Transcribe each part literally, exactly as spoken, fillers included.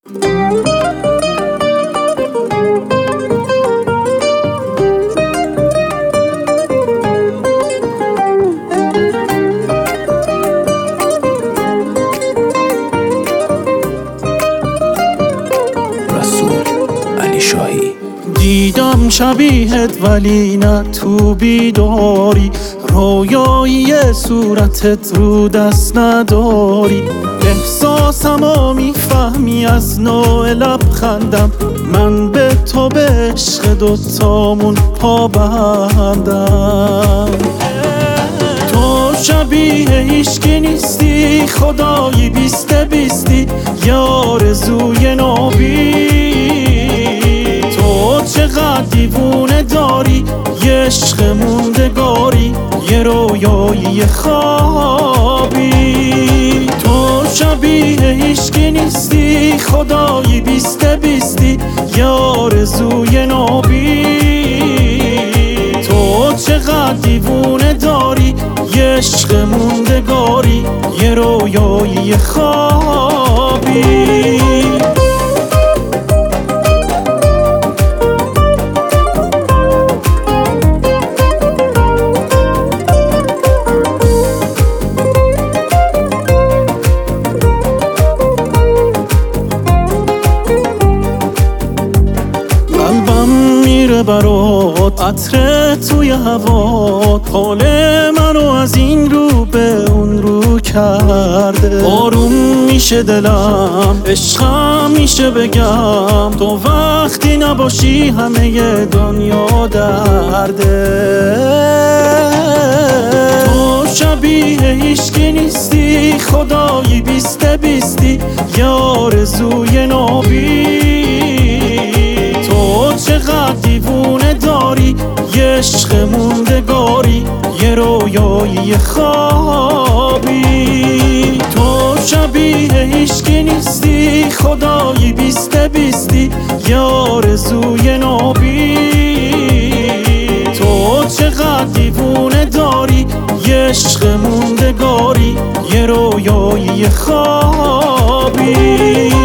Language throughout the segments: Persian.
دیدم شبیهت ولی نه تو بیداری، رویایی صورتت رو دست نداری. احساسمو میفهمی از نوع لبخندم، من به تو به عشق دوتامون پابندم. تو شبیه هیچکی نیستی، خدایی بیسته بیستی، یه آرزوی نابی. تو چقدر دیوونه داری، یه عشق موندگاری، یه رویایی خوابی. تو شبیه هیچکی نیستی، خدایی بیسته بیستی، یه آرزوی نابی. تو چقدر دیوونه داری، یه عشق موندگاری، یه رویایی خوابی. برات عطر توی هوات، حال منو از این رو به اون رو کرده. آروم میشه دلم، عشقم میشه بگم، تو وقتی نباشی همه دنیا درده. تو شبیه هیچکی نیستی، خدایی بیسته بیستی، یه آرزوی نابی. تو چقدر دیوونه داری، یه عشق موندگاری، یه رویایی خوابی. تو شبیه هیچکی نیستی، خدایی بیسته بیستی، یه آرزوی نابی. تو چقدر دیوونه داری، یه عشق موندگاری، یه رویایی خوابی.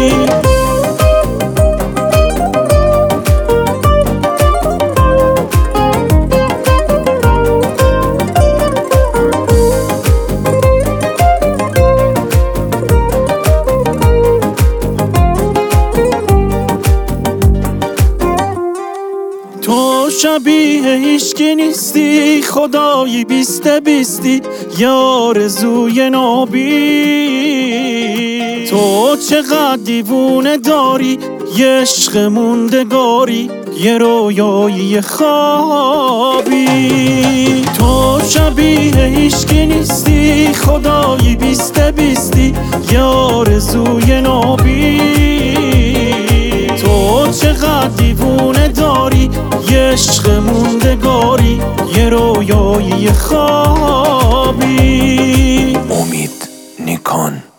تو شبیه هیچکی نیستی، خدایی بیسته بیستی، یه آرزوی نابی. تو چقدر دیوونه داری، یه عشق موندگاری، یه رویایی خوابی. تو شبیه هیچکی نیستی، خدایی بیسته بیستی، یه آرزوی نابی. تو چقدر دیوونه داری، یه عشق موندگاری، یه رویایی خوابی. امید نیکان.